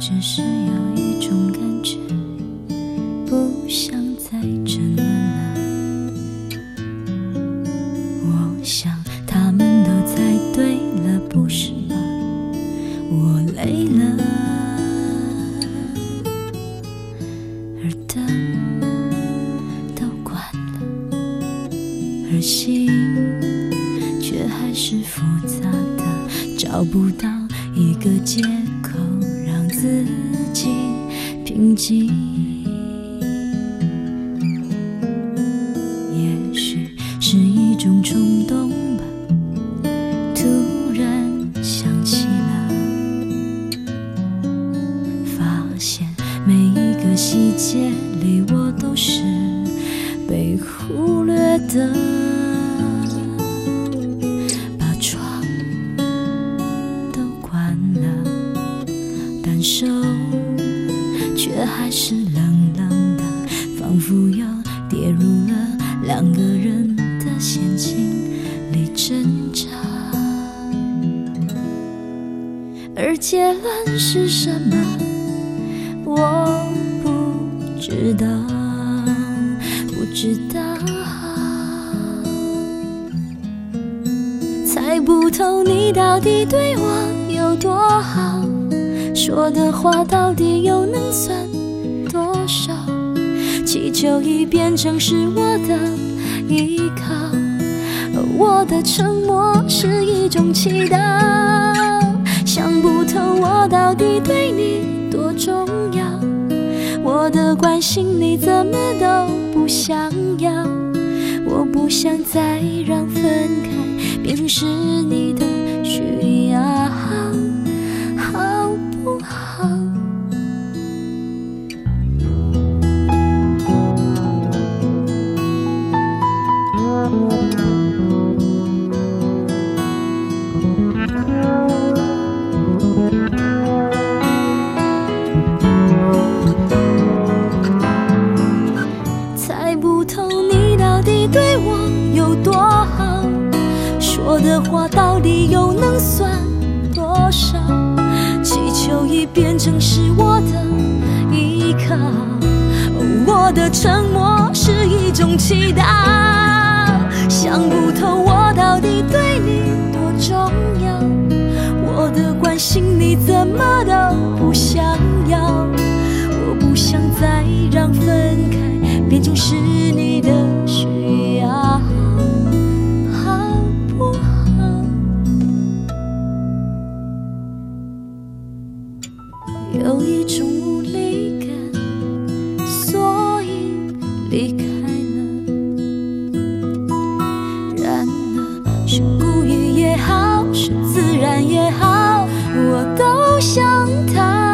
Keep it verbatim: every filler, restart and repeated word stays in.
只是有一种感觉，不想再争论了。我想他们都猜对了，不是吗？我累了，而灯都关了，而心却还是复杂的，找不到一个借口让自己平静。也许是一种冲动吧，突然想起了，发现每一个细节里我都是被忽略的。把窗都关了，但手却还是冷冷的，仿佛又跌入了两个人的陷阱里挣扎。而结论是什么，我不知道，不知道，猜不透你到底对我有多好，说的话到底又能算多少？祈求已变成是我的依靠，我的沉默是一种祈祷。想不透我到底对你多重要，我的关心你怎么都不想要。我不想再让分开变成是你的需要，好不好？猜不透你到底对我有多好，说的话到底又能算多少？祈求已变成是我的依靠，我的沉默是一种祈祷。想不透我到底对你多重要，我的关心你怎么都不想要。我不想再让分开变成是你的需要，好不好？有一种无力感，所以离开了。然而是故意也好，是自然也好，我都想逃。